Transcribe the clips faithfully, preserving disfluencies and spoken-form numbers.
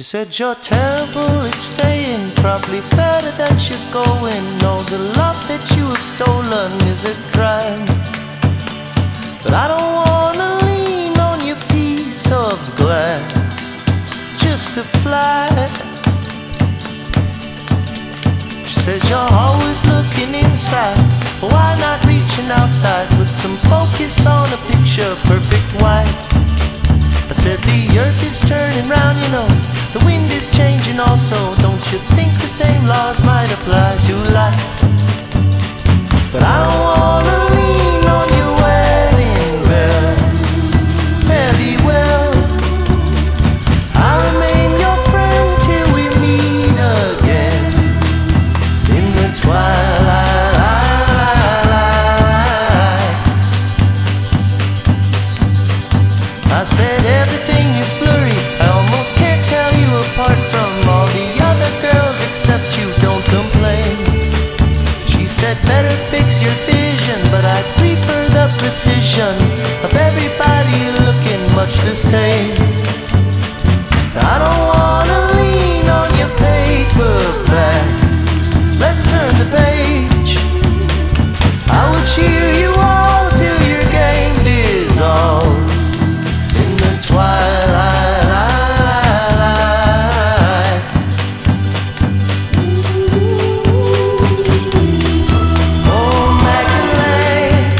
She said, you're terrible at staying, probably better that you're going. No, the love that you have stolen is a crime. But I don't wanna lean on your piece of glass just to fly. She says, you're always looking inside, why not reaching outside? Put some focus on a picture perfect wife. I said, the earth is turning round, you know, the wind is changing also. Don't you think the same laws might apply to life? But I don't wanna lean on your wedding bell. Fare thee well, I'll remain your friend till we meet again in the twilight. I said, everything is blurry, I almost can't tell you apart from all the other girls except you, don't complain. She said, better fix your vision, but I prefer the precision of everybody looking much the same. I don't wanna lean on your paperback, let's turn the page. I will cheer you all till your game dissolves in the twilight. Oh, Magdalene,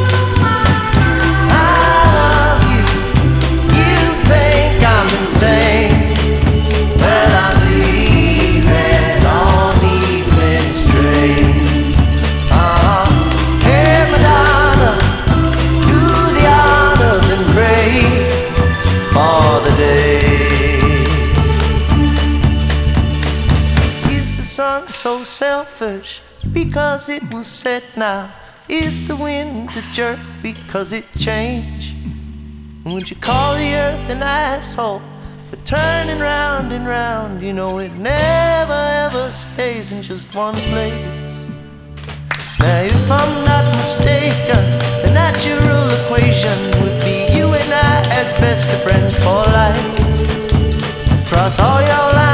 I love you. You think I'm insane? Well, I'm leaving on evening's train. Uh-huh. Hey, Madonna, do the honors and pray for the day. Is the sun so selfish because it will set now? Is the wind a jerk because it changed? And would you call the earth an asshole for turning round and round? You know it never ever stays in just one place. Now if I'm not mistaken, the natural equation would be you and I as best of friends for life. Cross all your lines